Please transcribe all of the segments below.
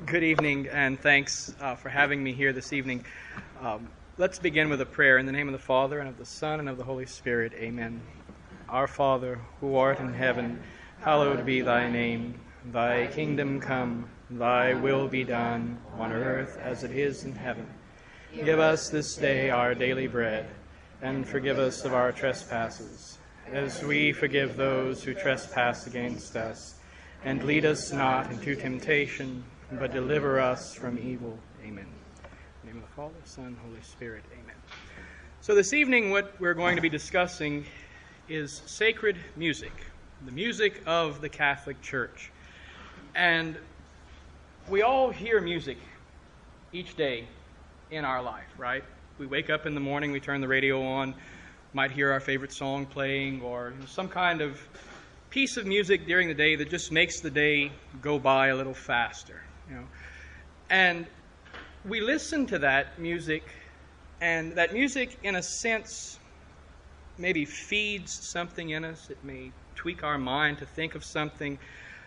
Good evening, and thanks for having me here this evening. Let's begin with a prayer. In the name of the Father, and of the Son, and of the Holy Spirit. Amen. Our Father, who art in heaven, hallowed be thy name. Thy kingdom come, thy will be done, on earth as it is in heaven. Give us this day our daily bread, and forgive us of our trespasses, as we forgive those who trespass against us. And lead us not into temptation, but deliver us from evil. Amen. In the name of the Father, Son, Holy Spirit. Amen. So this evening what we're going to be discussing is sacred music, the music of the Catholic Church. And we all hear music each day in our life, right? We wake up in the morning, we turn the radio on, might hear our favorite song playing, or some kind of piece of music during the day that just makes the day go by a little faster. And we listen to that music, and that music, in a sense, maybe feeds something in us. It may tweak our mind to think of something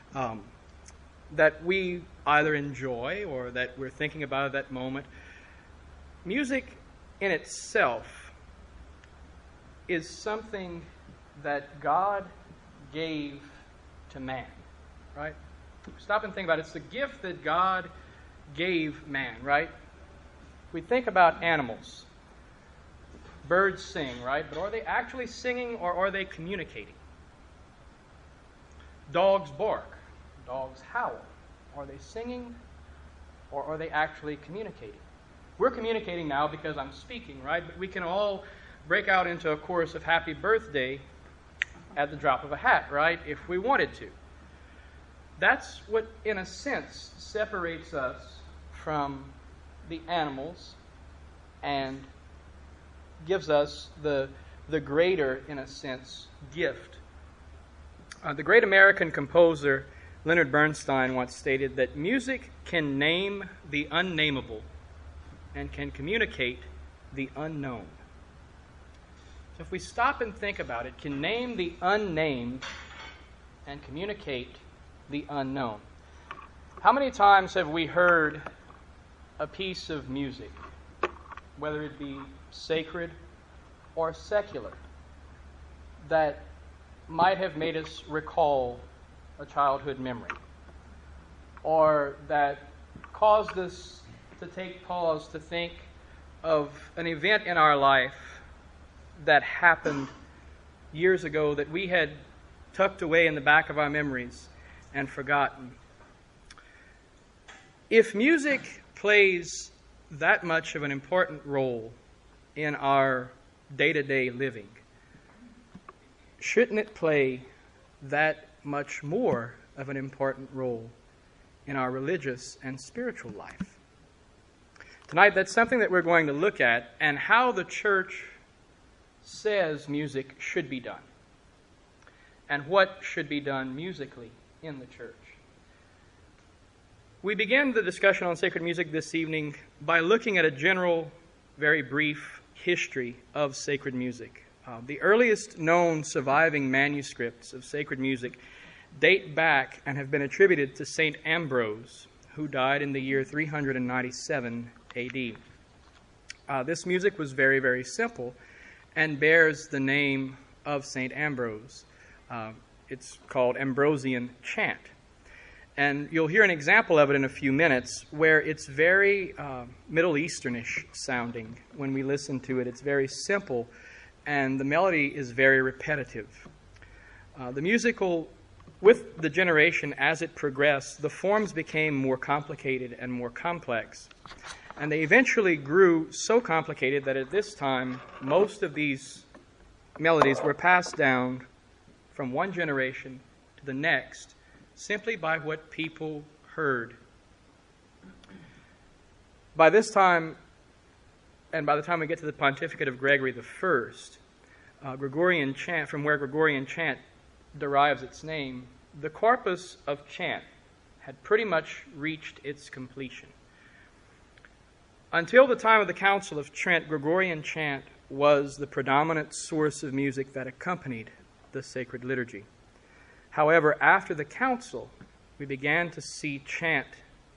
that we either enjoy or that we're thinking about at that moment. Music in itself is something that God gave to man, right? Stop and think about it. It's the gift that God gave man, right? We think about animals. Birds sing, right? But are they actually singing, or are they communicating? Dogs bark. Dogs howl. Are they singing, or are they actually communicating? We're communicating now because I'm speaking, right? But we can all break out into a chorus of happy birthday at the drop of a hat, right? If we wanted to. That's what, in a sense, separates us from the animals and gives us the greater, in a sense, gift. The great American composer Leonard Bernstein once stated that music can name the unnameable and can communicate the unknown. So if we stop and think about it, can name the unnamed and communicate the unknown. How many times have we heard a piece of music, whether it be sacred or secular, that might have made us recall a childhood memory, or that caused us to take pause to think of an event in our life that happened years ago that we had tucked away in the back of our memories and forgotten? If music plays that much of an important role in our day-to-day living, shouldn't it play that much more of an important role in our religious and spiritual life? Tonight, that's something that we're going to look at, and how the church says music should be done, and what should be done musically in the church. We begin the discussion on sacred music this evening by looking at a general, very brief history of sacred music. The earliest known surviving manuscripts of sacred music date back and have been attributed to St. Ambrose, who died in the year 397 A.D. This music was very, very simple and bears the name of St. Ambrose. It's called Ambrosian chant. And you'll hear an example of it in a few minutes, where it's very Middle Easternish sounding when we listen to it. It's very simple, and the melody is very repetitive. The musical, with the generation as it progressed, the forms became more complicated and more complex. And they eventually grew so complicated that at this time, most of these melodies were passed down from one generation to the next simply by what people heard. By this time, and by the time we get to the pontificate of Gregory I, Gregorian chant, from where Gregorian chant derives its name, the corpus of chant had pretty much reached its completion. Until the time of the Council of Trent, Gregorian chant was the predominant source of music that accompanied the sacred liturgy. However, after the council, we began to see chant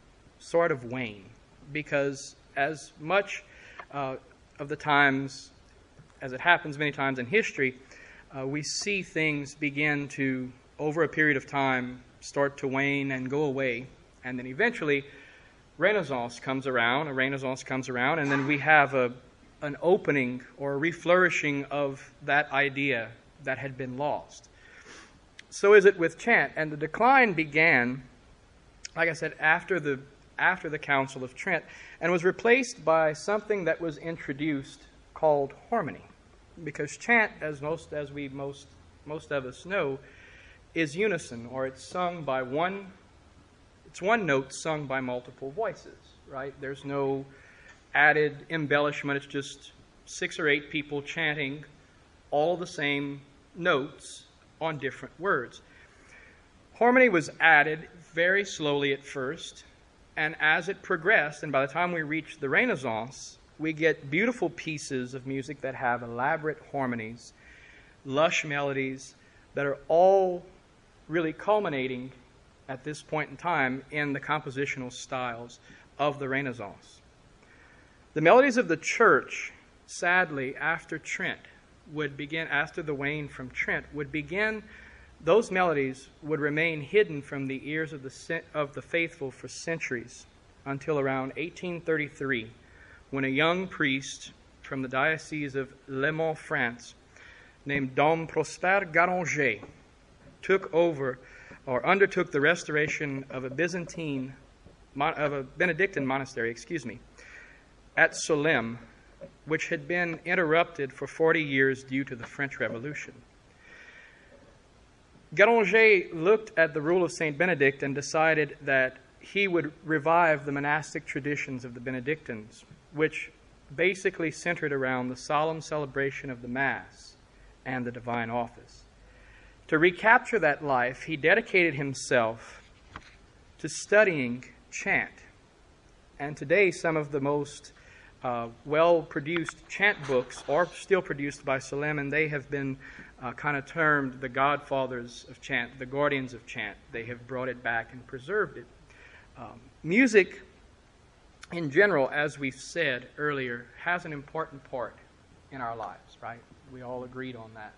sort of wane, because as much of the times, as it happens many times in history, we see things begin to, over a period of time, start to wane and go away. And then eventually, a Renaissance comes around, and then we have an opening or a reflourishing of that idea that had been lost. So is it with chant. And the decline began, like I said, after the Council of Trent, and was replaced by something that was introduced called harmony. Because chant, as most of us know, is unison, or it's sung by one note sung by multiple voices, right? There's no added embellishment. It's just 6 or 8 people chanting all the same notes on different words. Harmony was added very slowly at first, and as it progressed, and by the time we reach the Renaissance, we get beautiful pieces of music that have elaborate harmonies, lush melodies that are all really culminating at this point in time in the compositional styles of the Renaissance. The melodies of the church, sadly, after the wane from Trent, those melodies would remain hidden from the ears of the faithful for centuries, until around 1833, when a young priest from the Diocese of Le Mans, France, named Dom Prosper Garanger, undertook the restoration of a Benedictine monastery, at Solesmes, which had been interrupted for 40 years due to the French Revolution. Garanger looked at the rule of Saint Benedict and decided that he would revive the monastic traditions of the Benedictines, which basically centered around the solemn celebration of the Mass and the divine office. To recapture that life, he dedicated himself to studying chant. And today, some of the most well-produced chant books are still produced by Solesmes, and they have been kind of termed the godfathers of chant, the guardians of chant. They have brought it back and preserved it. Music, in general, as we've said earlier, has an important part in our lives, right? We all agreed on that.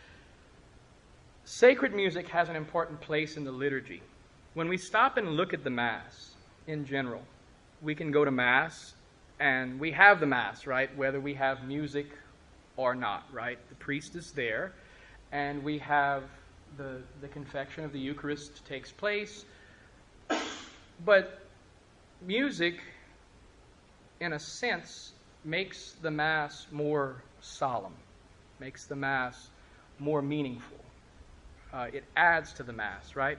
Sacred music has an important place in the liturgy. When we stop and look at the Mass in general, we can go to Mass, and we have the Mass, right? Whether we have music or not, right? The priest is there, and we have the confection of the Eucharist takes place. But music, in a sense, makes the Mass more solemn, makes the Mass more meaningful. It adds to the Mass, right?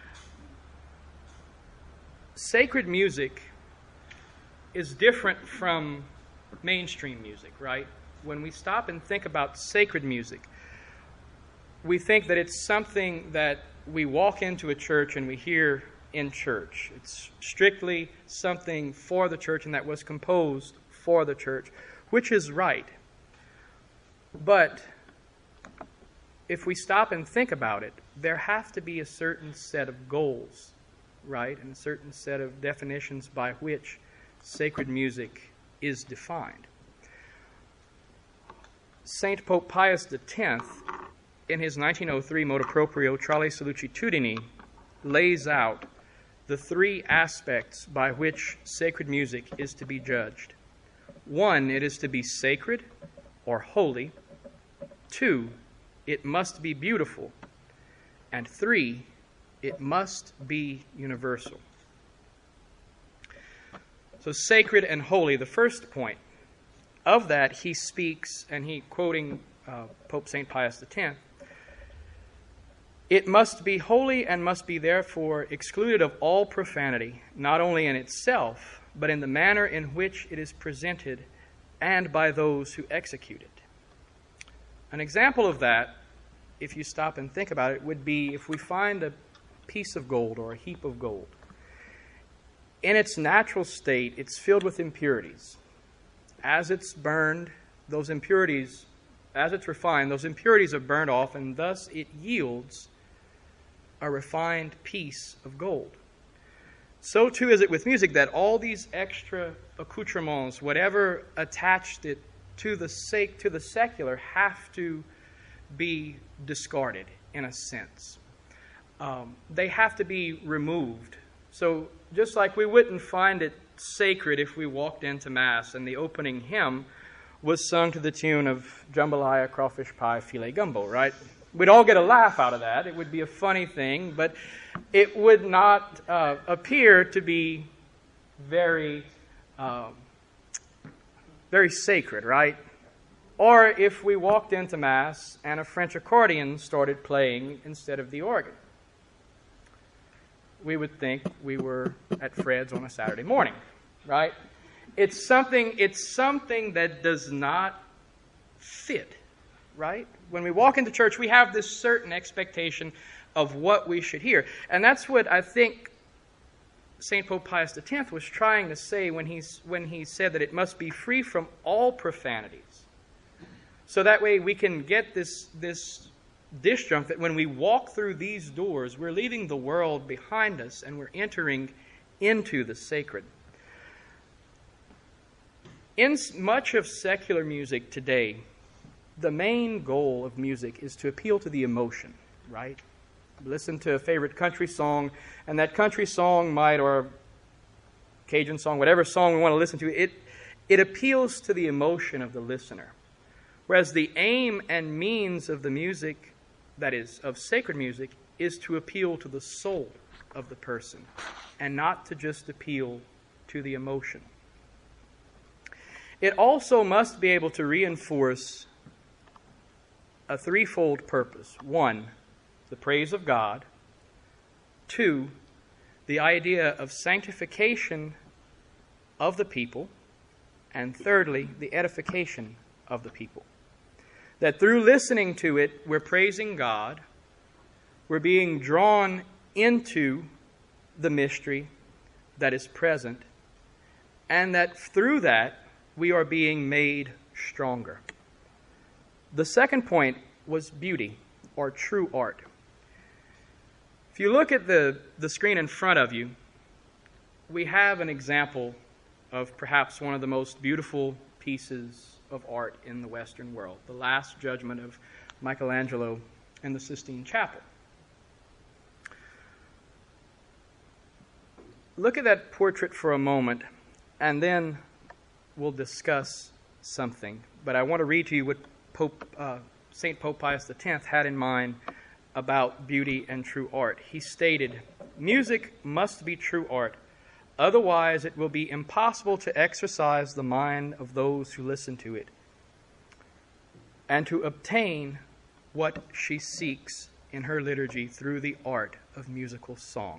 Sacred music is different from mainstream music, right? When we stop and think about sacred music, we think that it's something that we walk into a church and we hear in church. It's strictly something for the church and that was composed for the church, which is right. But if we stop and think about it, there have to be a certain set of goals, right? And a certain set of definitions by which sacred music is defined. Saint Pope Pius X, in his 1903 Motu Proprio Trae Sollicitudini, lays out the 3 aspects by which sacred music is to be judged. 1, it is to be sacred or holy. 2, it must be beautiful. And 3, it must be universal. So sacred and holy, the first point. Of that, he speaks, and he, quoting Pope St. Pius X, it must be holy and must be therefore excluded of all profanity, not only in itself, but in the manner in which it is presented and by those who execute it. An example of that, if you stop and think about it, would be if we find a piece of gold or a heap of gold. In its natural state, it's filled with impurities. As it's burned, those impurities, as it's refined, those impurities are burned off, and thus it yields a refined piece of gold. so too is it with music, that all these extra accoutrements, whatever attached it to the secular, have to be discarded in a sense. They have to be removed. So just like we wouldn't find it sacred if we walked into Mass and the opening hymn was sung to the tune of Jambalaya, Crawfish Pie, Filet Gumbo, right? We'd all get a laugh out of that. It would be a funny thing, but it would not appear to be very, very sacred, right? Or if we walked into Mass and a French accordion started playing instead of the organ, we would think we were at Fred's on a Saturday morning, right? It's something that does not fit, right? When we walk into church, we have this certain expectation of what we should hear. And that's what I think St. Pope Pius X was trying to say when he said that it must be free from all profanities. So that way we can get this disjunct that when we walk through these doors, we're leaving the world behind us and we're entering into the sacred. In much of secular music today, the main goal of music is to appeal to the emotion, right? Listen to a favorite country song, and that country song might, or Cajun song, whatever song we want to listen to, it appeals to the emotion of the listener. Whereas the aim and means of the music, that is, of sacred music, is to appeal to the soul of the person, and not to just appeal to the emotion. It also must be able to reinforce a threefold purpose. 1, the praise of God. 2, the idea of sanctification of the people. And thirdly, the edification of the people. That through listening to it, we're praising God, we're being drawn into the mystery that is present, and that through that, we are being made stronger. The second point was beauty, or true art. If you look at the screen in front of you, we have an example of perhaps one of the most beautiful pieces of art in the Western world, the Last Judgment of Michelangelo in the Sistine Chapel. Look at that portrait for a moment, and then we'll discuss something. But I want to read to you what St. Pope Pius X had in mind about beauty and true art. He stated, "Music must be true art, otherwise it will be impossible to exercise the mind of those who listen to it, and to obtain what she seeks in her liturgy through the art of musical song."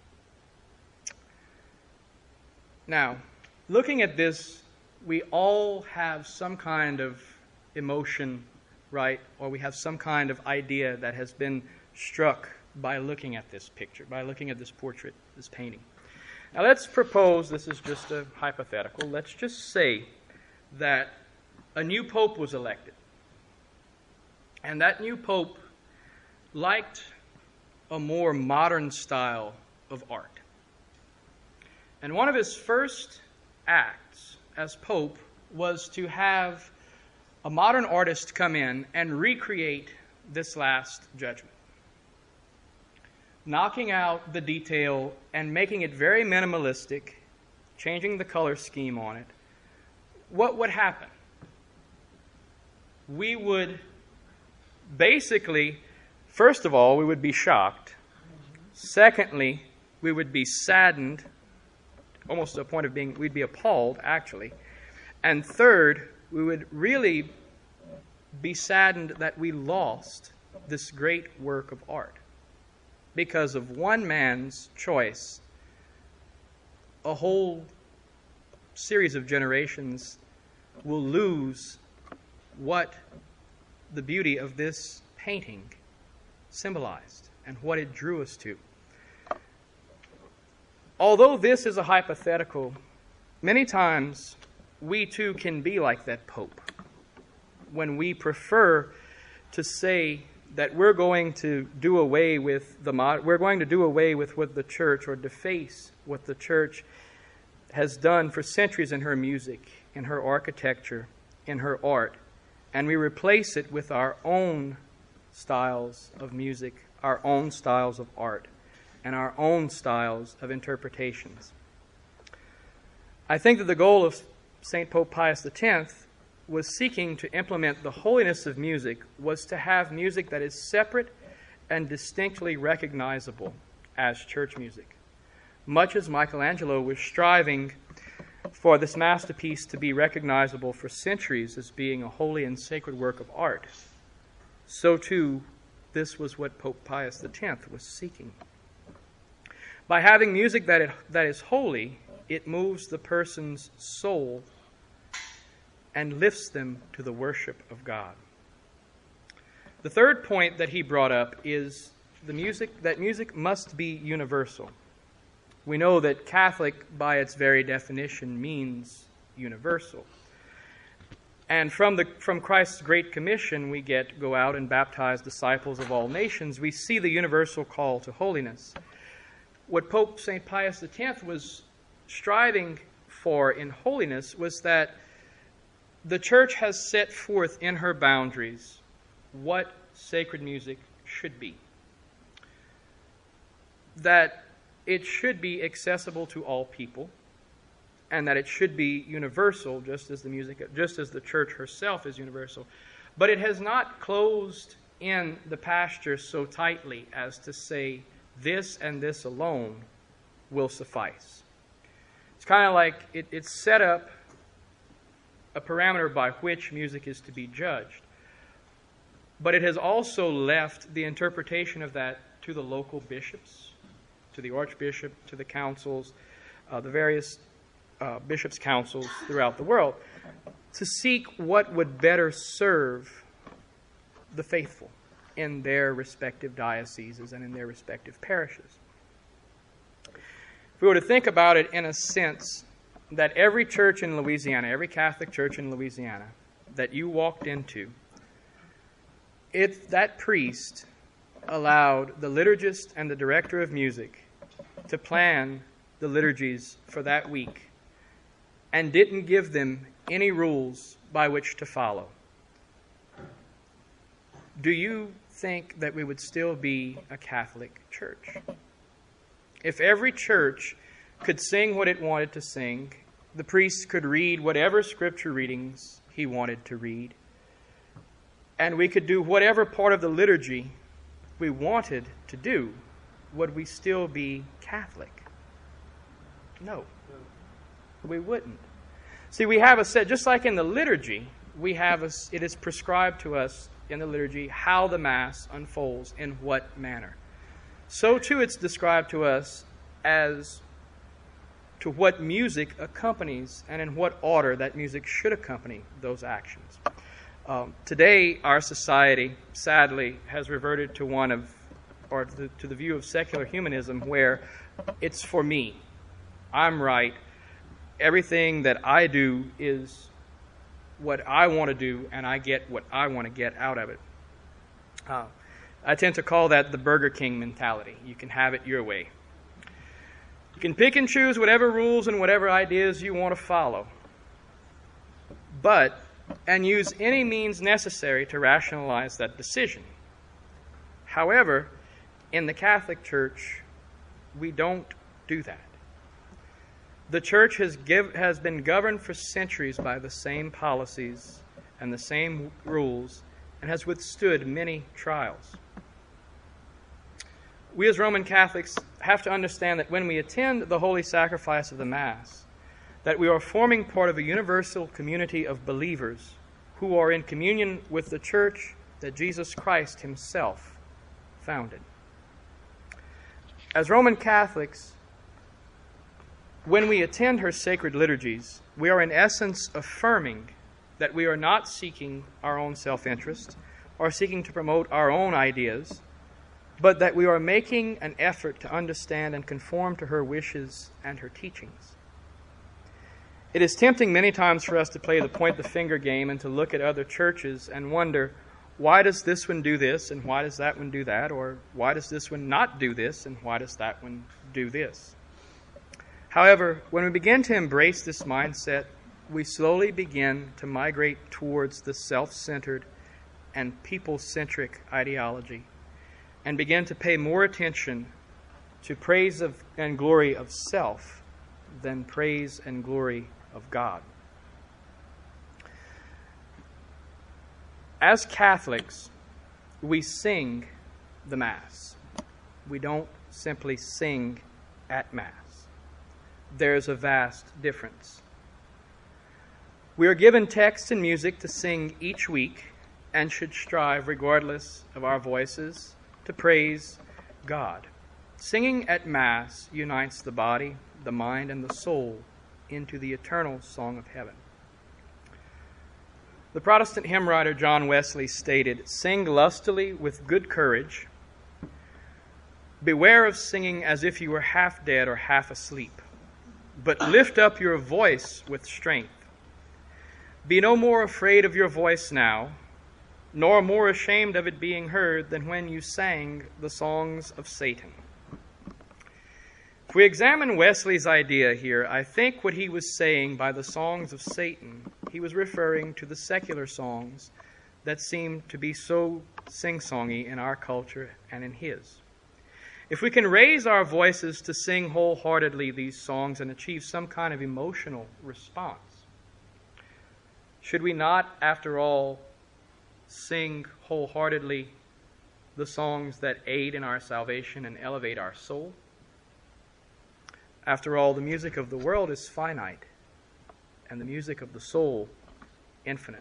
Now, looking at this, we all have some kind of emotion, right? Or we have some kind of idea that has been struck by looking at this picture, by looking at this portrait, this painting. Now let's propose, this is just a hypothetical, let's just say that a new pope was elected. And that new pope liked a more modern style of art. And one of his first acts as pope was to have a modern artist come in and recreate this Last Judgment, knocking out the detail and making it very minimalistic, changing the color scheme on it. What would happen? We would basically, first of all, we would be shocked. Secondly, we would be saddened, almost to the point of we'd be appalled, actually. And third, we would really be saddened that we lost this great work of art. Because of one man's choice, a whole series of generations will lose what the beauty of this painting symbolized and what it drew us to. Although this is a hypothetical, many times we too can be like that Pope when we prefer to say that we're going to do away with what the church, or deface what the church has done for centuries in her music, in her architecture, in her art, and we replace it with our own styles of music, our own styles of art, and our own styles of interpretations. I think that the goal of St. Pope Pius X was seeking to implement the holiness of music, was to have music that is separate and distinctly recognizable as church music. Much as Michelangelo was striving for this masterpiece to be recognizable for centuries as being a holy and sacred work of art, so too this was what Pope Pius X was seeking. By having music that is holy, it moves the person's soul and lifts them to the worship of God. The third point that he brought up is that music must be universal. We know that Catholic, by its very definition, means universal. And from Christ's Great Commission, we get, go out and baptize disciples of all nations. We see the universal call to holiness. What Pope St. Pius X was striving for in holiness was that the Church has set forth in her boundaries what sacred music should be. That it should be accessible to all people, and that it should be universal, just as the Church herself is universal. But it has not closed in the pasture so tightly as to say this and this alone will suffice. It's kind of like it's set up a parameter by which music is to be judged. But it has also left the interpretation of that to the local bishops, to the archbishop, to the councils, the various bishops' councils throughout the world, to seek what would better serve the faithful in their respective dioceses and in their respective parishes. If we were to think about it in a sense, that every church in Louisiana, every Catholic church in Louisiana that you walked into, that priest allowed the liturgist and the director of music to plan the liturgies for that week and didn't give them any rules by which to follow, do you think that we would still be a Catholic church? If every church could sing what it wanted to sing, the priest could read whatever scripture readings he wanted to read, and we could do whatever part of the liturgy we wanted to do, would we still be Catholic? No, we wouldn't. See, we have a set, just like in the liturgy, it is prescribed to us in the liturgy how the Mass unfolds, in what manner. So too it's described to us as to what music accompanies and in what order that music should accompany those actions. Today, our society, sadly, has reverted to to the view of secular humanism, where it's for me. I'm right. Everything that I do is what I want to do, and I get what I want to get out of it. I tend to call that the Burger King mentality. You can have it your way. You can pick and choose whatever rules and whatever ideas you want to follow, and use any means necessary to rationalize that decision. However, in the Catholic Church, we don't do that. The Church has been governed for centuries by the same policies and the same rules, and has withstood many trials. We as Roman Catholics have to understand that when we attend the holy sacrifice of the Mass, that we are forming part of a universal community of believers who are in communion with the Church that Jesus Christ himself founded. As Roman Catholics, when we attend her sacred liturgies, we are in essence affirming that we are not seeking our own self-interest or seeking to promote our own ideas, but that we are making an effort to understand and conform to her wishes and her teachings. It is tempting many times for us to play the point-the-finger game and to look at other churches and wonder why does this one do this and why does that one do that? Or why does this one not do this and why does that one do this? However, when we begin to embrace this mindset, we slowly begin to migrate towards the self-centered and people-centric ideology and begin to pay more attention to praise and glory of self than praise and glory of God. As Catholics, we sing the Mass. We don't simply sing at Mass. There's a vast difference. We are given text and music to sing each week and should strive, regardless of our voices, to praise God. Singing at Mass unites the body, the mind, and the soul into the eternal song of heaven. The Protestant hymn writer John Wesley stated, "Sing lustily with good courage. Beware of singing as if you were half dead or half asleep, but lift up your voice with strength. Be no more afraid of your voice now, nor more ashamed of it being heard than when you sang the songs of Satan." If we examine Wesley's idea here, I think what he was saying by the songs of Satan, he was referring to the secular songs that seem to be so sing-songy in our culture and in his. If we can raise our voices to sing wholeheartedly these songs and achieve some kind of emotional response, should we not, after all, sing wholeheartedly the songs that aid in our salvation and elevate our soul? After all, the music of the world is finite, and the music of the soul infinite.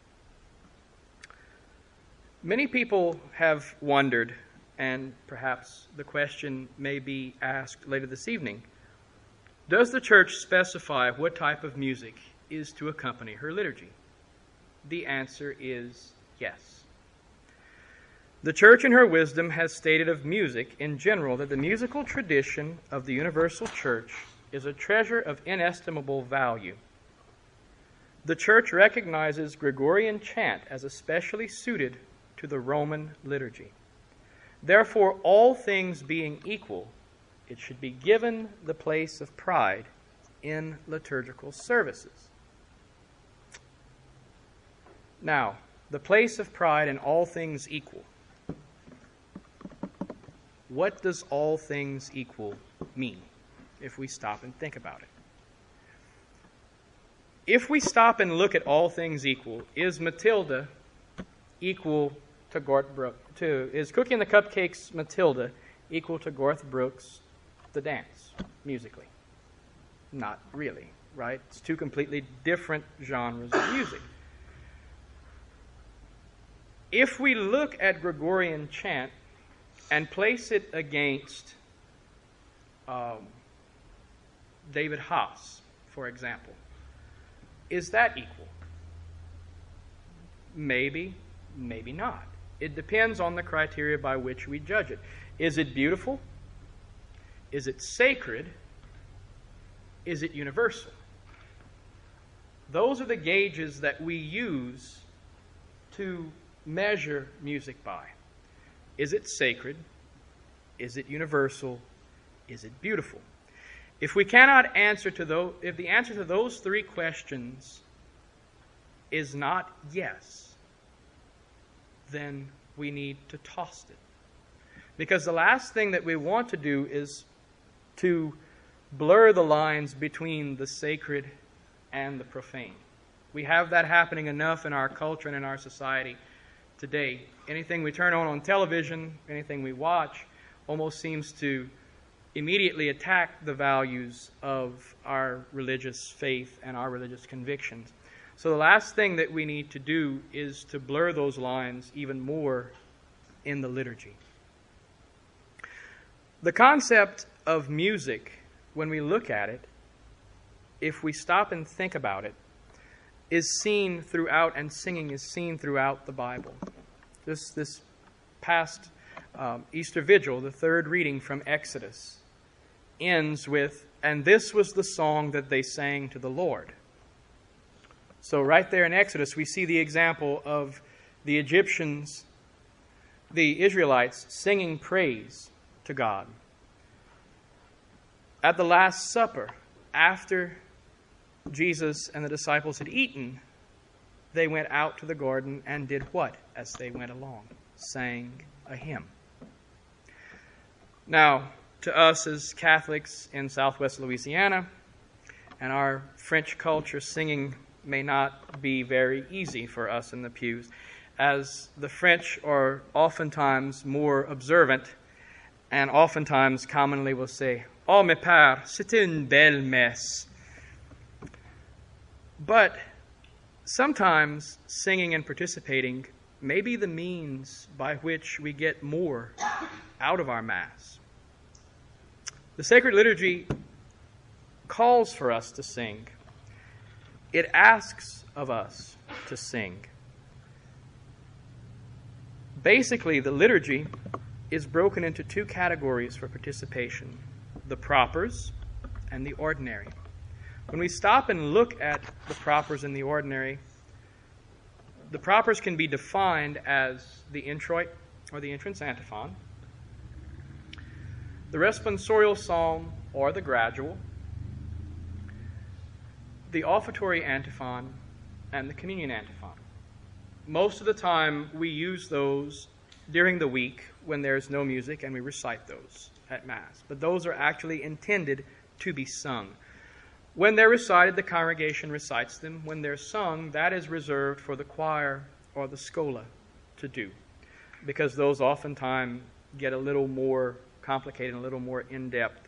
Many people have wondered, and perhaps the question may be asked later this evening, does the church specify what type of music is to accompany her liturgy? The answer is yes. The church in her wisdom has stated of music in general that the musical tradition of the universal church is a treasure of inestimable value. The church recognizes Gregorian chant as especially suited to the Roman liturgy. Therefore, all things being equal, it should be given the place of pride in liturgical services. Now, the place of pride in all things equal. What does all things equal mean if we stop and think about it? If we stop and look at all things equal, is Matilda equal to Garth Brooks? Is Cookie and the Cupcakes Matilda equal to Garth Brooks, The Dance, musically? Not really, right? It's two completely different genres of music. If we look at Gregorian chant and place it against David Haas, for example, is that equal? Maybe, maybe not. It depends on the criteria by which we judge it. Is it beautiful? Is it sacred? Is it universal? Those are the gauges that we use to measure music by. Is it sacred? Is it universal? Is it beautiful? If we cannot answer to those, if the answer to those three questions is not yes, then we need to toss it. Because the last thing that we want to do is to blur the lines between the sacred and the profane. We have that happening enough in our culture and in our society today. Anything we turn on television, anything we watch, almost seems to immediately attack the values of our religious faith and our religious convictions. So the last thing that we need to do is to blur those lines even more in the liturgy. The concept of music, when we look at it, if we stop and think about it, is seen throughout, and singing is seen throughout the Bible. This past Easter Vigil, the third reading from Exodus, ends with, "And this was the song that they sang to the Lord." So right there in Exodus, we see the example of the Egyptians, the Israelites singing praise to God. At the Last Supper, after Jesus and the disciples had eaten, they went out to the garden and did what as they went along? Sang a hymn. Now, to us as Catholics in Southwest Louisiana and our French culture, singing may not be very easy for us in the pews, as the French are oftentimes more observant and oftentimes commonly will say, "Oh, mes pères, c'était une belle messe." But sometimes singing and participating may be the means by which we get more out of our Mass. The sacred liturgy calls for us to sing. It asks of us to sing. Basically, the liturgy is broken into two categories for participation: the propers and the ordinary. When we stop and look at the propers and the ordinary, the propers can be defined as the introit or the entrance antiphon, the responsorial psalm or the gradual, the offertory antiphon, and the communion antiphon. Most of the time we use those during the week when there's no music and we recite those at Mass. But those are actually intended to be sung. When they're recited, the congregation recites them. When they're sung, that is reserved for the choir or the schola to do, because those oftentimes get a little more complicated, a little more in-depth.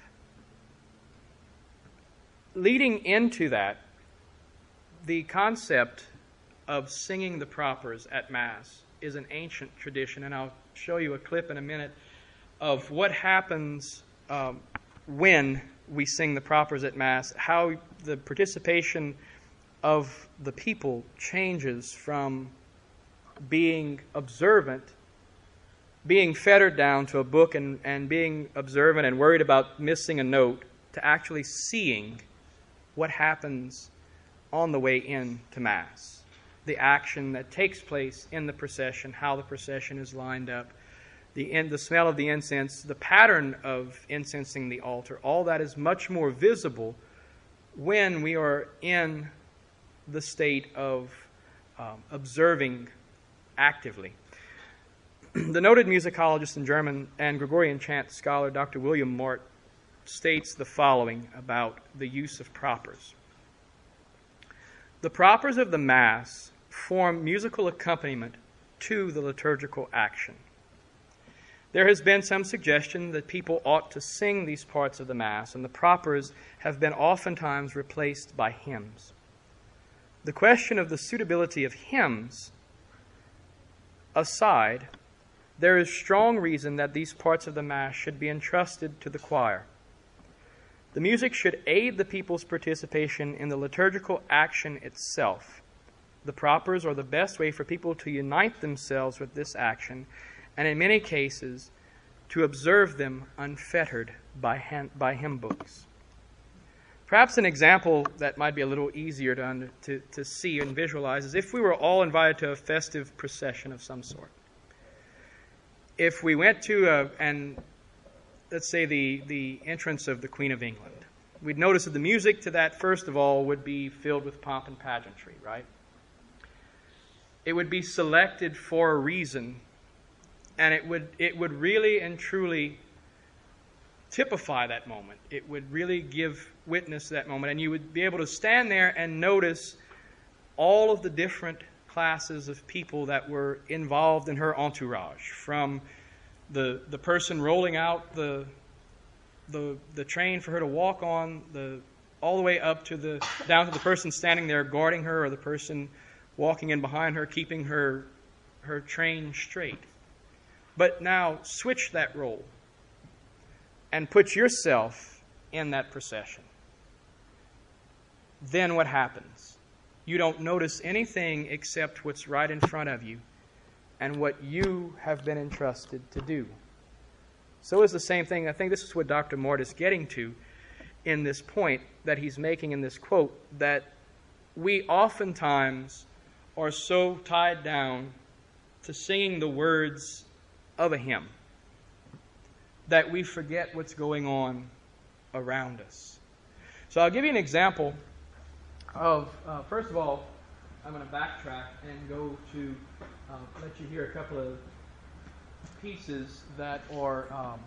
Leading into that, the concept of singing the propers at Mass is an ancient tradition, and I'll show you a clip in a minute of what happens when we sing the propers at Mass, how the participation of the people changes from being observant, being fettered down to a book and being observant and worried about missing a note, to actually seeing what happens on the way in to Mass. The action that takes place in the procession, how the procession is lined up, the smell of the incense, the pattern of incensing the altar, all that is much more visible when we are in the state of observing actively. The noted musicologist and German and Gregorian chant scholar Dr. William Mort states the following about the use of propers. The propers of the Mass form musical accompaniment to the liturgical action. There has been some suggestion that people ought to sing these parts of the Mass, and the propers have been oftentimes replaced by hymns. The question of the suitability of hymns aside, there is strong reason that these parts of the Mass should be entrusted to the choir. The music should aid the people's participation in the liturgical action itself. The propers are the best way for people to unite themselves with this action, and in many cases, to observe them unfettered by hymn books. Perhaps an example that might be a little easier to see and visualize is if we were all invited to a festive procession of some sort. If we went to, let's say, the entrance of the Queen of England, we'd notice that the music to that, first of all, would be filled with pomp and pageantry, right? It would be selected for a reason, and it would really and truly typify that moment. It would really give witness to that moment, and you would be able to stand there and notice all of the different classes of people that were involved in her entourage, from the person rolling out the train for her to walk on, all the way up to down to the person standing there guarding her, or the person walking in behind her, keeping her train straight. But now switch that role and put yourself in that procession. Then what happens? You don't notice anything except what's right in front of you and what you have been entrusted to do. So is the same thing. I think this is what Dr. Mort is getting to in this point that he's making in this quote, that we oftentimes are so tied down to singing the words of a hymn that we forget what's going on around us. So I'll give you an example of, first of all, I'm going to backtrack and go to let you hear a couple of pieces that are,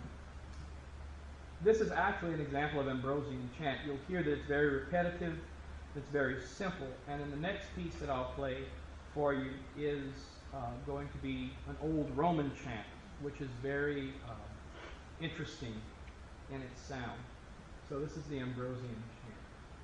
this is actually an example of Ambrosian chant. You'll hear that it's very repetitive, it's very simple, and then the next piece that I'll play for you is going to be an old Roman chant, which is very interesting in its sound. So this is the Ambrosian chant.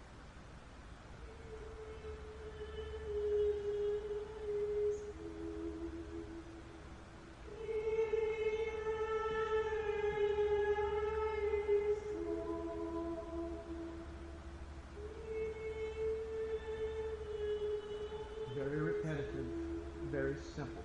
Very repetitive, very simple.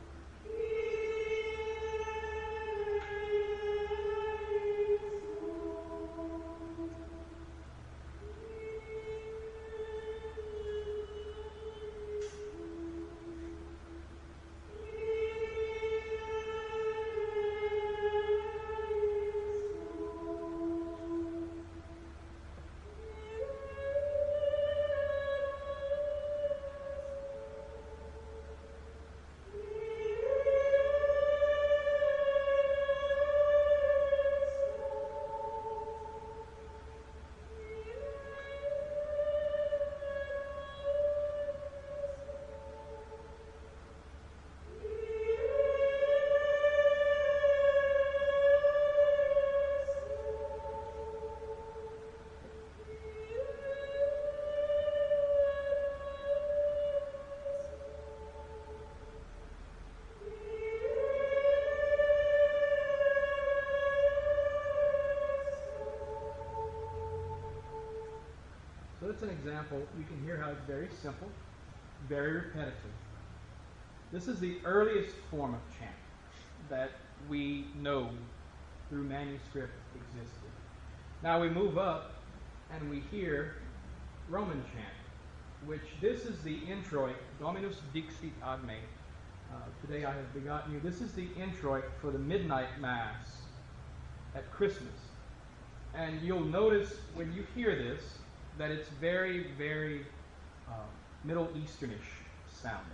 So that's an example. You can hear how it's very simple, very repetitive. This is the earliest form of chant that we know through manuscript existed. Now we move up and we hear Roman chant, which this is the introit, Dominus Dixit ad me. Today I have begotten you. This is the introit for the midnight mass at Christmas. And you'll notice when you hear this that it's very, very Middle Easternish sounding.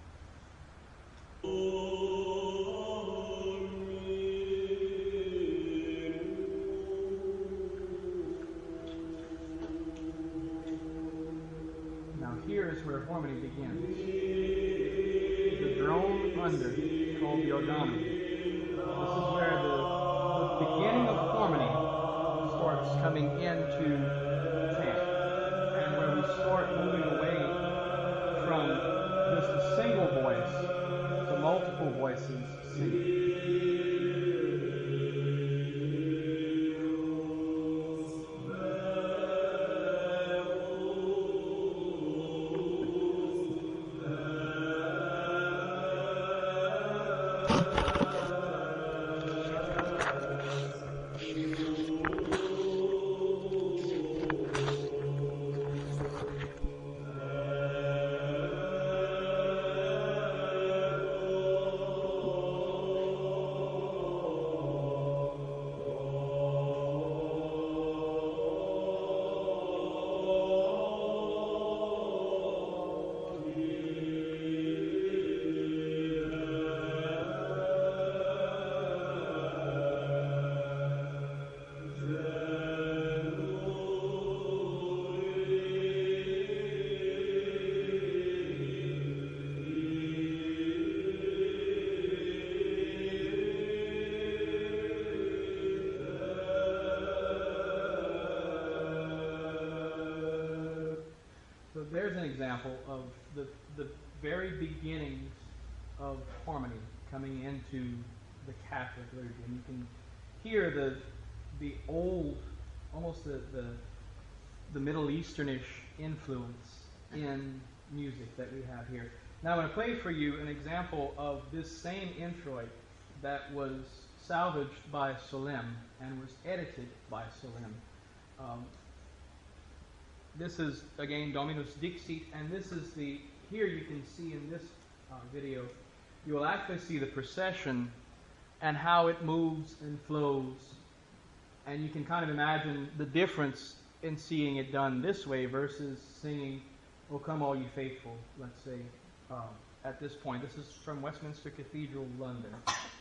Now here is where harmony begins. The drone under, called the organum. This is where the beginning of harmony starts coming into start moving away from just a single voice to multiple voices singing. There's an example of the very beginnings of harmony coming into the Catholic liturgy. And you can hear the old, almost the Middle Easternish influence in music that we have here. Now I'm going to play for you an example of this same introit that was salvaged by Solem and was edited by Solem. This is, again, Dominus Dixit, and this is here you can see in this video you will actually see the procession and how it moves and flows. And you can kind of imagine the difference in seeing it done this way versus singing, "O Come All Ye Faithful," let's say, at this point. This is from Westminster Cathedral, London.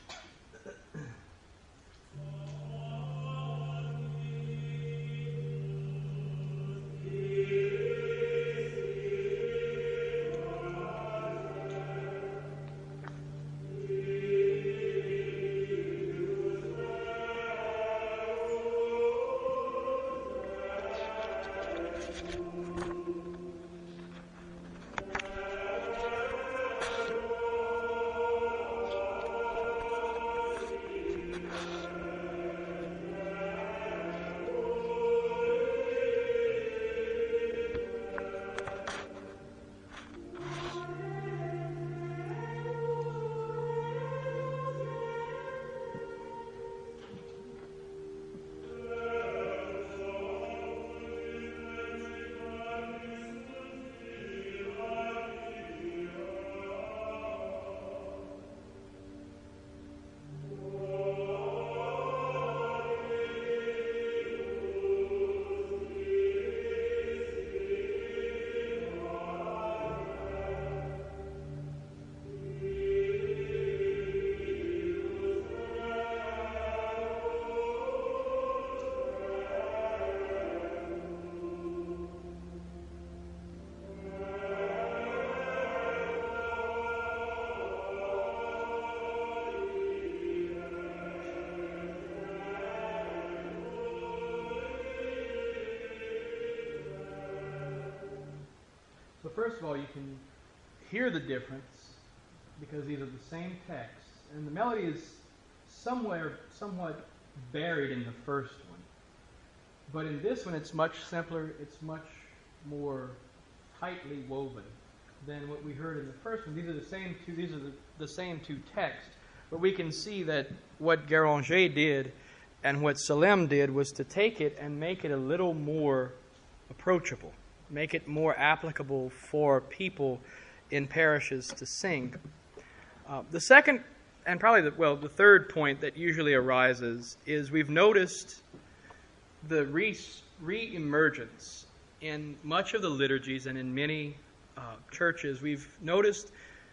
So first of all, you can hear the difference because these are the same texts, and the melody is somewhat buried in the first one. But in this one, it's much simpler, it's much more tightly woven than what we heard in the first one. These are the same two texts, but we can see that what Guéranger did and what Salem did was to take it and make it a little more approachable, make it more applicable for people in parishes to sing. The second, and probably the third point that usually arises is we've noticed the re-emergence in much of the liturgies and in many churches. We've noticed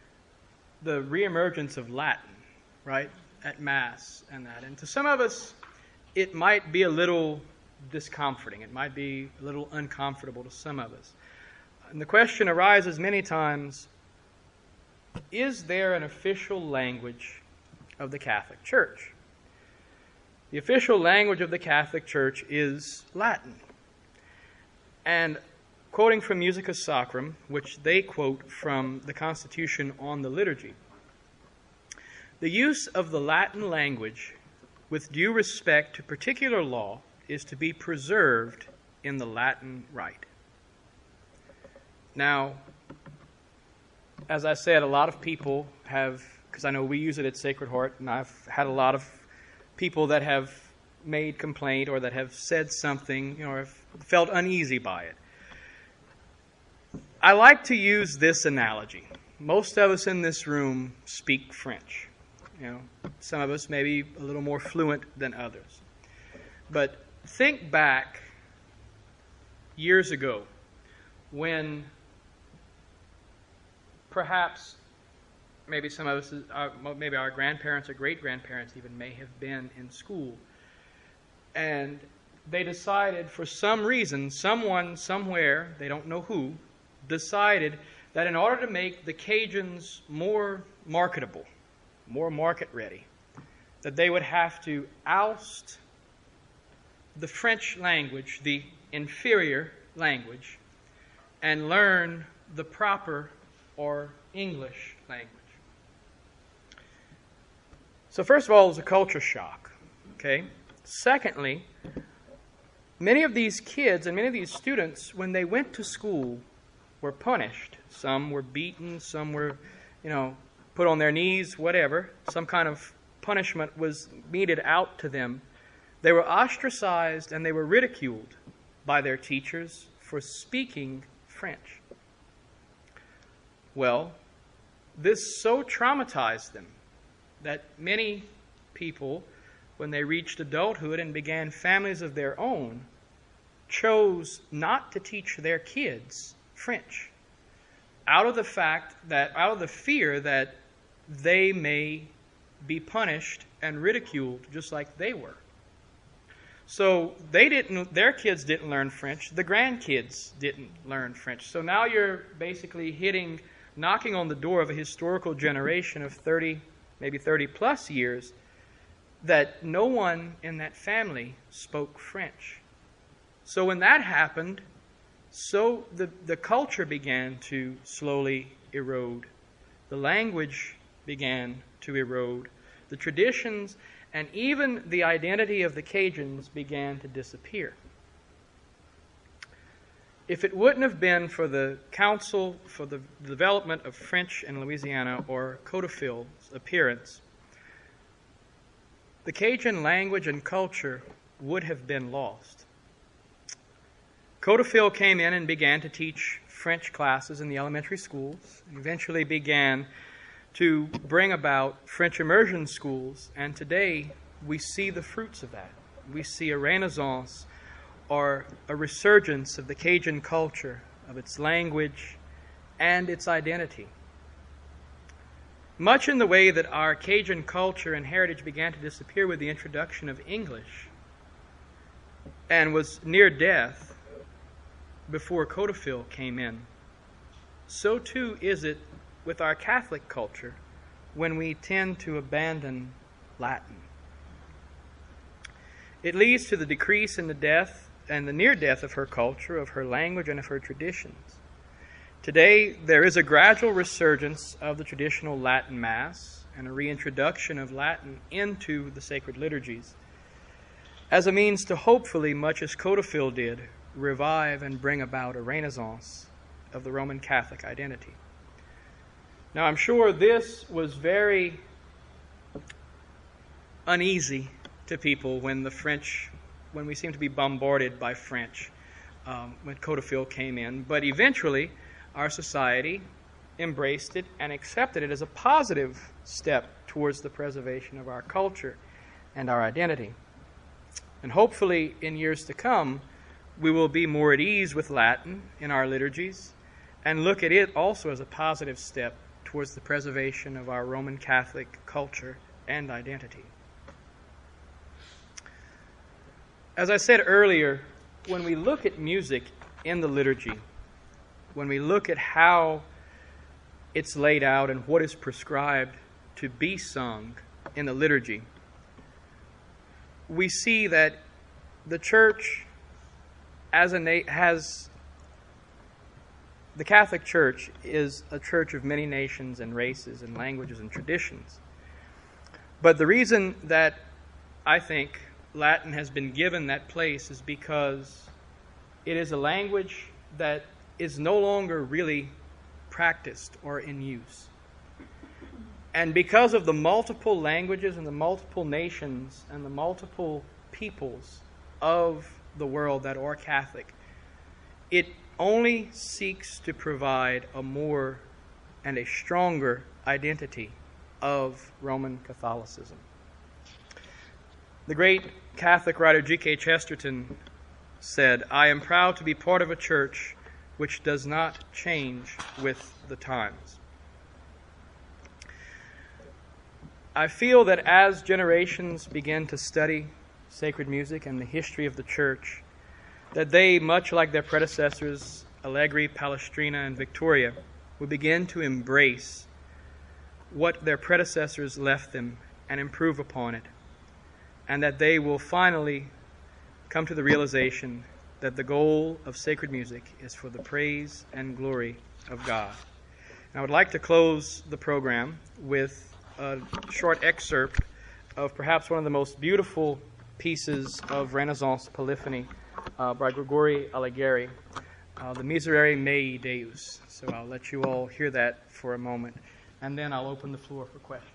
the re-emergence of Latin, right, at Mass and that. And to some of us, it might be a little discomforting. It might be a little uncomfortable to some of us. And the question arises many times, is there an official language of the Catholic Church? The official language of the Catholic Church is Latin. And quoting from Musica Sacrum, which they quote from the Constitution on the Liturgy, the use of the Latin language with due respect to particular law is to be preserved in the Latin Rite. Now, as I said, a lot of people have, because I know we use it at Sacred Heart, and I've had a lot of people that have made complaint or that have said something, or have felt uneasy by it. I like to use this analogy. Most of us in this room speak French. Some of us may be a little more fluent than others. But think back years ago when perhaps maybe some of us, maybe our grandparents or great-grandparents even may have been in school, and they decided for some reason, someone somewhere, they don't know who, decided that in order to make the Cajuns more marketable, more market-ready, that they would have to oust the French language, the inferior language, and learn the proper or English language. So first of all, it was a culture shock. Okay. Secondly, many of these kids and many of these students, when they went to school, were punished. Some were beaten, some were, put on their knees, whatever. Some kind of punishment was meted out to them. They were ostracized and they were ridiculed by their teachers for speaking French. Well, this so traumatized them that many people, when they reached adulthood and began families of their own, chose not to teach their kids French out of the fear that they may be punished and ridiculed just like they were. So their kids didn't learn French, the grandkids didn't learn French. So now you're basically knocking on the door of a historical generation of 30, maybe 30 plus years, that no one in that family spoke French. So when that happened, so the culture began to slowly erode. The language began to erode. The traditions and even the identity of the Cajuns began to disappear. If it wouldn't have been for the Council for the Development of French in Louisiana, or CODEFIL's appearance, the Cajun language and culture would have been lost. CODEFIL came in and began to teach French classes in the elementary schools, and eventually began to bring about French immersion schools, and today we see the fruits of that. We see a renaissance or a resurgence of the Cajun culture, of its language and its identity. Much in the way that our Cajun culture and heritage began to disappear with the introduction of English and was near death before CODEFIL came in, so too is it with our Catholic culture when we tend to abandon Latin. It leads to the decrease in the death and the near death of her culture, of her language, and of her traditions. Today, there is a gradual resurgence of the traditional Latin Mass and a reintroduction of Latin into the sacred liturgies as a means to hopefully, much as CODEFIL did, revive and bring about a renaissance of the Roman Catholic identity. Now, I'm sure this was very uneasy to people when we seem to be bombarded by French when CODEFIL came in. But eventually, our society embraced it and accepted it as a positive step towards the preservation of our culture and our identity. And hopefully, in years to come, we will be more at ease with Latin in our liturgies and look at it also as a positive step towards the preservation of our Roman Catholic culture and identity. As I said earlier, when we look at music in the liturgy, when we look at how it's laid out and what is prescribed to be sung in the liturgy, we see that the church the Catholic Church is a church of many nations and races and languages and traditions. But the reason that I think Latin has been given that place is because it is a language that is no longer really practiced or in use. And because of the multiple languages and the multiple nations and the multiple peoples of the world that are Catholic, it only seeks to provide a more and a stronger identity of Roman Catholicism. The great Catholic writer G.K. Chesterton said, "I am proud to be part of a church which does not change with the times." I feel that as generations begin to study sacred music and the history of the church, that they, much like their predecessors, Allegri, Palestrina, and Victoria, will begin to embrace what their predecessors left them and improve upon it, and that they will finally come to the realization that the goal of sacred music is for the praise and glory of God. And I would like to close the program with a short excerpt of perhaps one of the most beautiful pieces of Renaissance polyphony by Gregorio Allegri, the Miserere Mei Deus. So I'll let you all hear that for a moment, and then I'll open the floor for questions.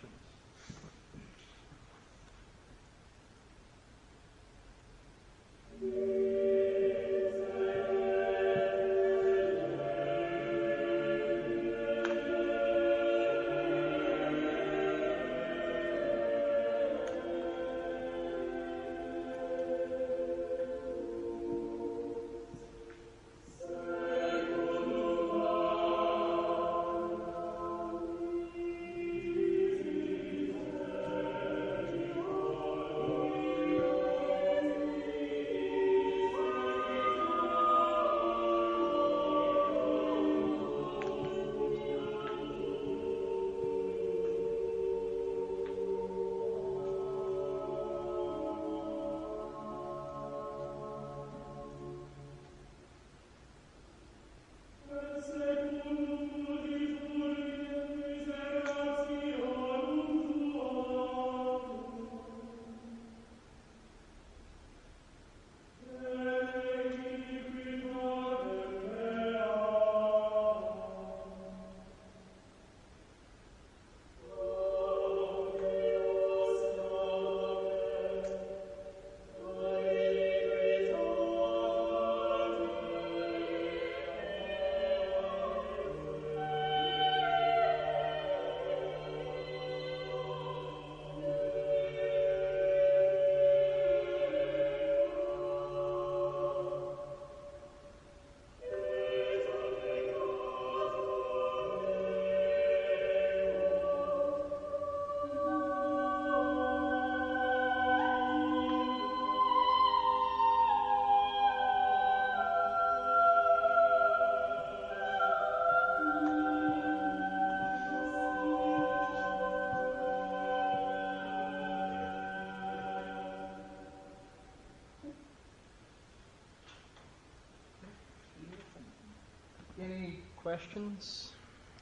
Any questions?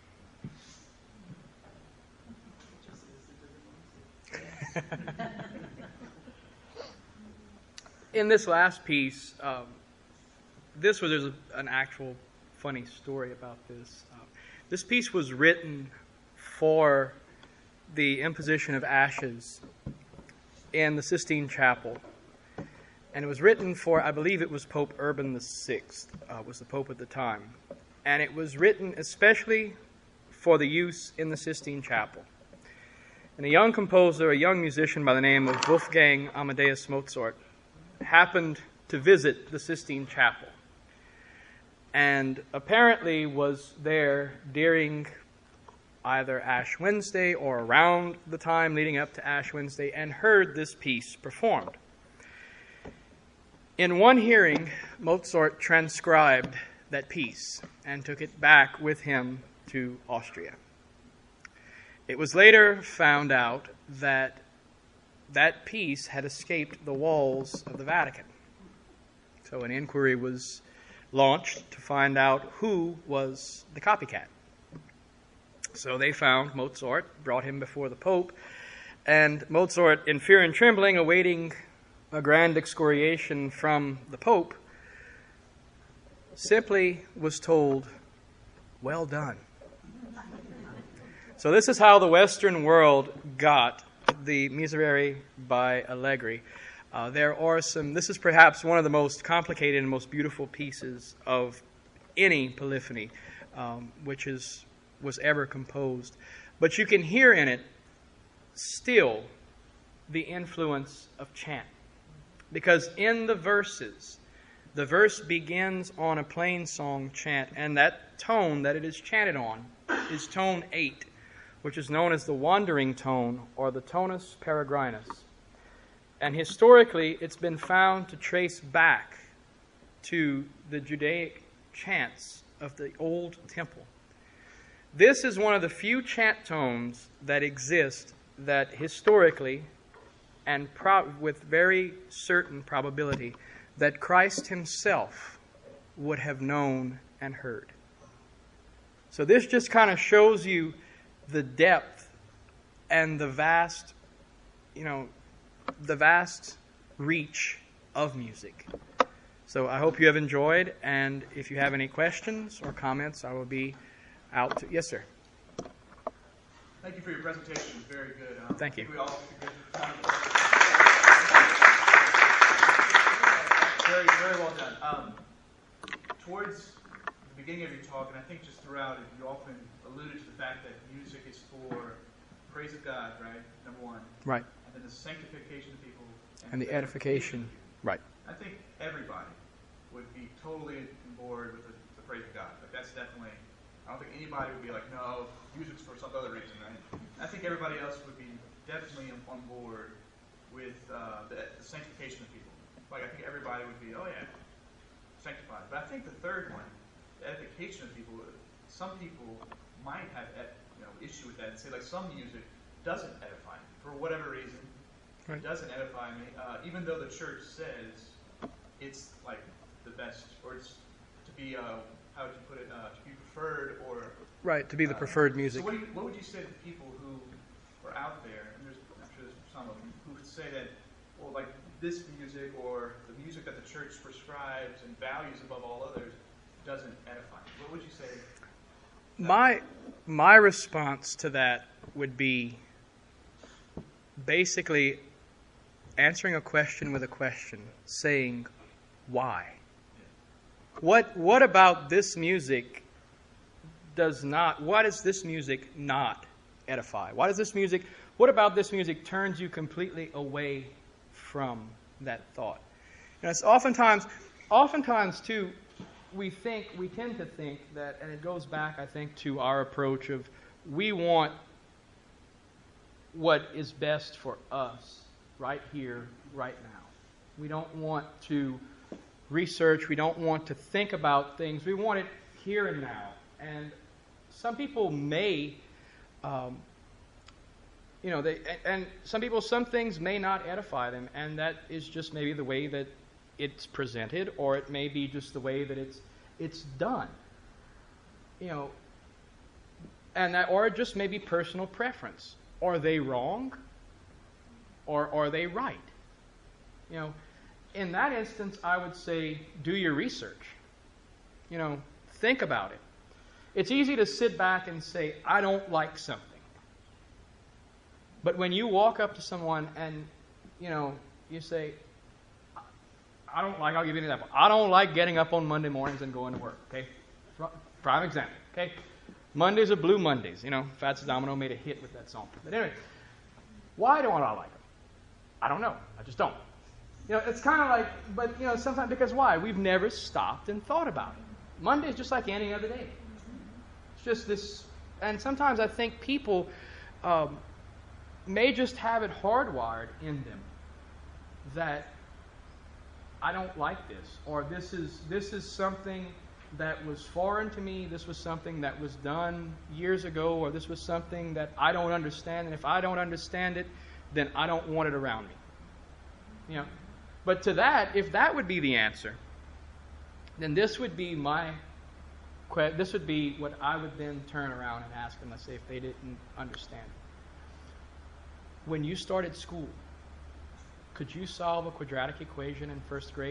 In this last piece, there's an actual funny story about this. This piece was written for the imposition of ashes in the Sistine Chapel. And it was written for, I believe it was Pope Urban VI, was the Pope at the time. And it was written especially for the use in the Sistine Chapel. And a young composer, a young musician by the name of Wolfgang Amadeus Mozart, happened to visit the Sistine Chapel. And apparently was there during either Ash Wednesday or around the time leading up to Ash Wednesday and heard this piece performed. In one hearing, Mozart transcribed that piece and took it back with him to Austria. It was later found out that that piece had escaped the walls of the Vatican. So an inquiry was launched to find out who was the copycat. So they found Mozart, brought him before the Pope, and Mozart, in fear and trembling, awaiting a grand excoriation from the Pope, simply was told, "Well done." So this is how the Western world got the Miserere by Allegri. This is perhaps one of the most complicated and most beautiful pieces of any polyphony which was ever composed. But you can hear in it still the influence of chant. Because in the verses, the verse begins on a plain song chant, and that tone that it is chanted on is tone 8, which is known as the wandering tone or the tonus peregrinus. And historically, it's been found to trace back to the Judaic chants of the Old Temple. This is one of the few chant tones that exist that historically and with very certain probability that Christ himself would have known and heard. So this just kind of shows you the depth and the vast reach of music. So I hope you have enjoyed, and if you have any questions or comments, I will be out to... Yes, sir. Thank you for your presentation. It was very good. Thank you. We all very, very well done. Towards the beginning of your talk, and I think just throughout it, you often alluded to the fact that music is for praise of God, right? Number one. Right. And then the sanctification of people. And the edification. Right. I think everybody would be totally on board with the praise of God. Like that's definitely, I don't think anybody would be like, no, music's for some other reason, right? I think everybody else would be definitely on board with the sanctification of people. Like I think everybody would be, oh yeah, sanctified. But I think the third one, the edification of people, some people might have issue with that and say like some music doesn't edify me for whatever reason. Right. It doesn't edify me, even though the church says it's like the best, or it's to be how would you put it, to be preferred, or right, to be the preferred music. So what would you say to the people who are out there, and I'm sure there's some of them who would say that, well, like this music or the music that the church prescribes and values above all others doesn't edify me? What would you say? My response to that would be basically answering a question with a question, saying, why? What about this music why does this music not edify? What about this music turns you completely away from that thought? And it's oftentimes too, we tend to think that, and it goes back, I think, to our approach of we want what is best for us right here, right now. We don't want to research. We don't want to think about things. We want it here and now. And some people may, some things may not edify them, and that is just maybe the way that it's presented, or it may be just the way that it's done. you know, and that, or just maybe personal preference. Are they wrong? Or are they right? You know, in that instance, I would say do your research. You know, think about it. It's easy to sit back and say, I don't like something. But when you walk up to someone and, you know, you say, I don't like, I'll give you an example. I don't like getting up on Monday mornings and going to work, okay? Prime example, okay? Mondays are blue Mondays. You know, Fats Domino made a hit with that song. But anyway, why don't I like them? I don't know. I just don't. You know, it's kind of like, but, you know, sometimes, because why? We've never stopped and thought about it. Monday is just like any other day. It's just this, and sometimes I think people may just have it hardwired in them that I don't like this, or this is something that was foreign to me, this was something that was done years ago, or this was something that I don't understand, and if I don't understand it, then I don't want it around me. You know, but to that, if that would be the answer, then this would be what I would then turn around and ask them, let's say, if they didn't understand it. When you started school, could you solve a quadratic equation in first grade?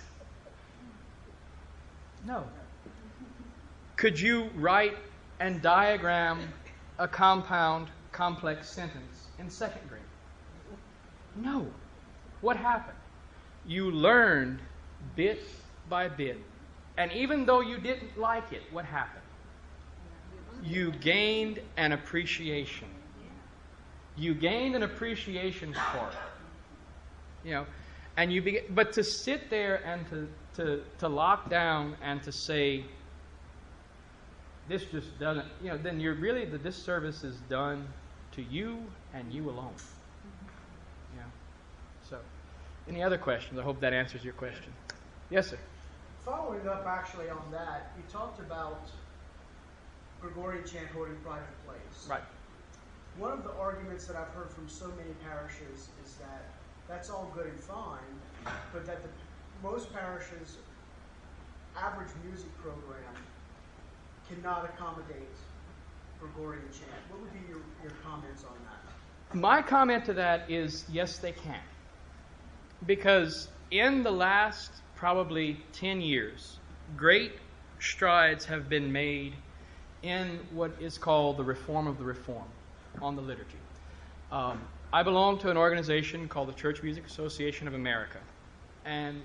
No. Could you write and diagram a compound, complex sentence in second grade? No. What happened? You learned bit by bit. And even though you didn't like it, what happened? You gained an appreciation. You gained an appreciation for it. You know, and but to sit there and to lock down and to say, this just doesn't, you know, then you're really, the disservice is done to you and you alone. Yeah. So, any other questions? I hope that answers your question. Yes, sir. Following up actually on that, you talked about Gregorian chant holding private place. Right. One of the arguments that I've heard from so many parishes is that that's all good and fine, but that most parishes' average music program cannot accommodate Gregorian chant. What would be your comments on that? My comment to that is yes, they can. Because in the last probably 10 years, great strides have been made in what is called the reform of the reform on the liturgy. I belong to an organization called the Church Music Association of America. And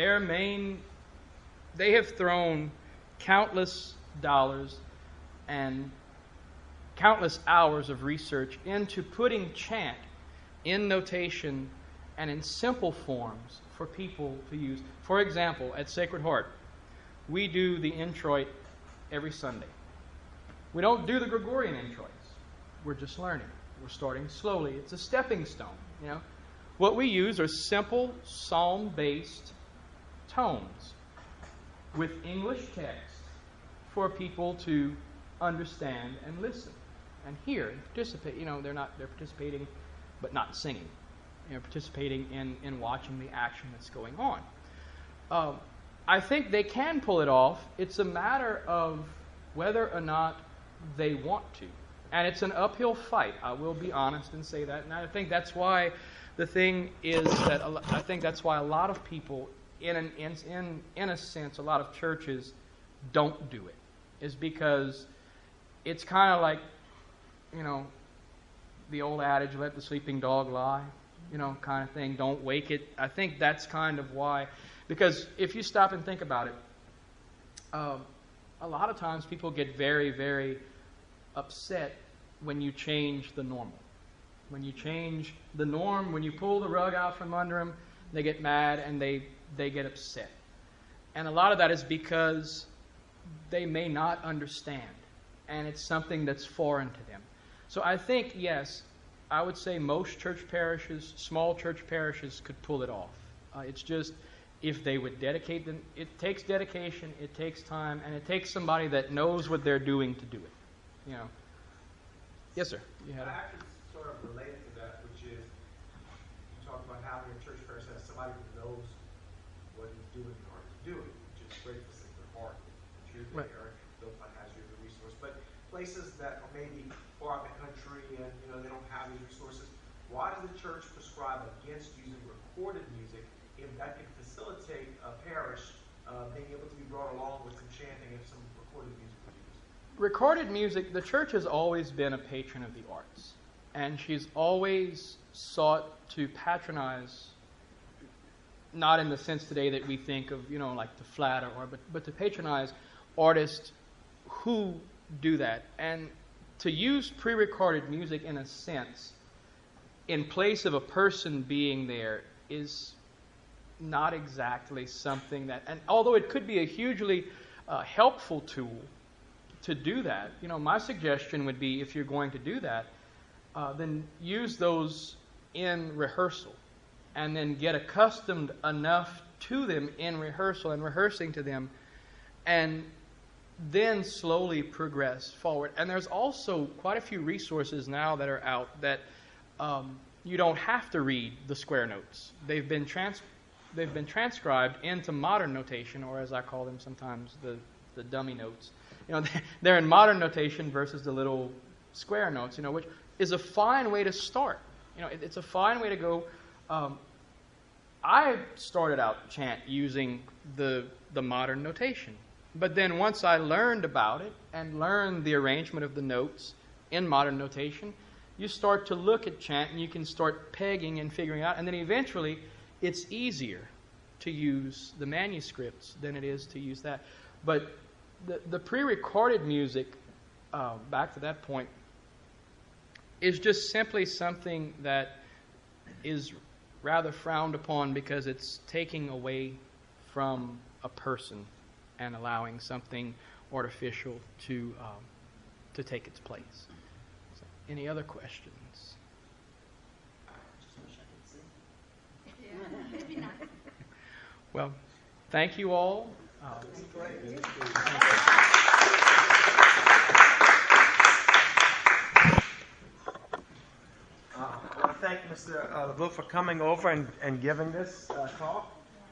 they have thrown countless dollars and countless hours of research into putting chant in notation and in simple forms for people to use. For example, at Sacred Heart, we do the introit every Sunday. We don't do the Gregorian introits. We're just learning. We're starting slowly. It's a stepping stone, you know. What we use are simple psalm-based tones with English text for people to understand and listen and hear and participate. You know, they're participating but not singing. They're participating in watching the action that's going on. I think they can pull it off. It's a matter of whether or not they want to. And it's an uphill fight. I will be honest and say that. And I think that's why the thing is that I think that's why a lot of people, in a sense, a lot of churches don't do it. Is because it's kind of like, you know, the old adage, let the sleeping dog lie, you know, kind of thing. Don't wake it. I think that's kind of why. Because if you stop and think about it, a lot of times people get very, very upset when you change the normal. When you change the norm, when you pull the rug out from under them, they get mad and they get upset. And a lot of that is because they may not understand. And it's something that's foreign to them. So I think, yes, I would say most church parishes, small church parishes, could pull it off. It's just if they would dedicate them. It takes dedication, it takes time, and it takes somebody that knows what they're doing to do it. You know. Yes, sir. You had actually sort of related to that, which is you talk about having a church parish has somebody who knows what he's doing in order to do it, which is great for Sacred Heart. Tuesday, right. Eric Philpott has you every places that are maybe far out in the country and they don't have these resources, why does the church prescribe against using recorded music if that can facilitate a parish being able to be brought along with some chanting if some recorded music was used? Recorded music, the church has always been a patron of the arts. And she's always sought to patronize, not in the sense today that we think of, like to flatter, but to patronize artists who do that. And to use pre-recorded music in a sense, in place of a person being there, is not exactly something that, and although it could be a hugely helpful tool to do that, my suggestion would be, if you're going to do that, then use those in rehearsal, and then get accustomed enough to them in rehearsal and rehearsing to them, and then slowly progress forward. And there's also quite a few resources now that are out that you don't have to read the square notes. They've been transcribed into modern notation, or as I call them sometimes, the dummy notes. They're in modern notation versus the little square notes, which is a fine way to start. It's a fine way to go. I started out chant using the modern notation. But then once I learned about it and learned the arrangement of the notes in modern notation, you start to look at chant and you can start pegging and figuring out. And then eventually it's easier to use the manuscripts than it is to use that. But the pre-recorded music, back to that point, is just simply something that is rather frowned upon because it's taking away from a person and allowing something artificial to take its place. So, any other questions? Well, thank you all. I want to thank Mr. LeBeau for coming over and giving this talk.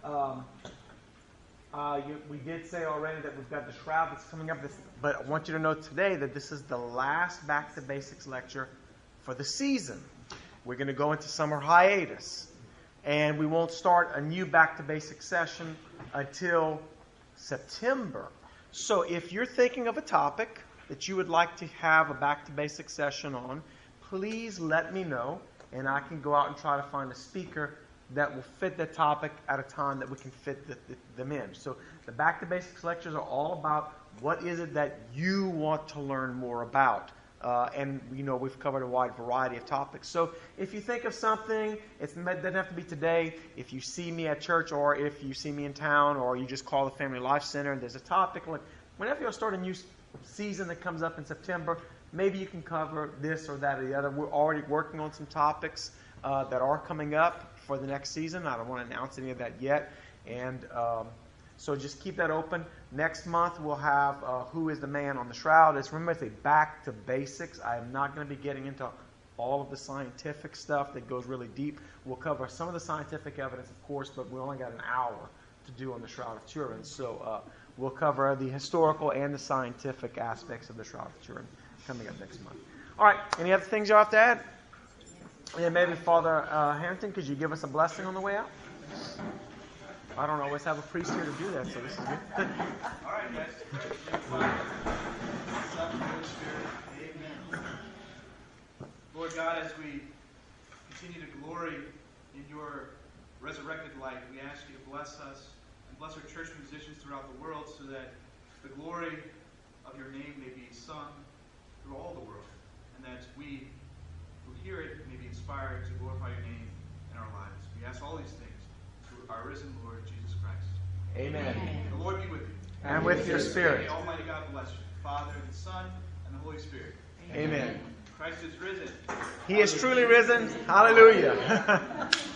We did say already that we've got the shroud that's coming up, but I want you to know today that this is the last Back to Basics lecture for the season. We're going to go into summer hiatus, and we won't start a new Back to Basics session until September. So if you're thinking of a topic that you would like to have a Back to Basics session on, please let me know, and I can go out and try to find a speaker that will fit the topic at a time that we can fit them in. So the Back to Basics lectures are all about what is it that you want to learn more about. And we've covered a wide variety of topics. So if you think of something, it doesn't have to be today. If you see me at church, or if you see me in town, or you just call the Family Life Center and there's a topic, like whenever you start a new season that comes up in September, maybe you can cover this or that or the other. We're already working on some topics that are coming up for the next season. I don't want to announce any of that yet. And so just keep that open. Next month we'll have Who is the Man on the Shroud. Remember, it's a Back to Basics. I am not going to be getting into all of the scientific stuff that goes really deep. We'll cover some of the scientific evidence, of course, but we only got an hour to do on the Shroud of Turin. So we'll cover the historical and the scientific aspects of the Shroud of Turin coming up next month. All right, any other things you have to add? And maybe Father Harrington, could you give us a blessing on the way out? I don't always have a priest here to do that, so this is good. All right, guys. Amen. Lord God, as we continue to glory in your resurrected life, we ask you to bless us and bless our church musicians throughout the world so that the glory of your name may be sung through all the world, and that we who hear it may be inspired to glorify your name in our lives. We ask all these things through our risen Lord, Jesus Christ. Amen. The Lord be with you. And with your spirit. May Almighty God bless you, the Father, and the Son, and the Holy Spirit. Amen. Christ is risen. He is truly risen. Hallelujah.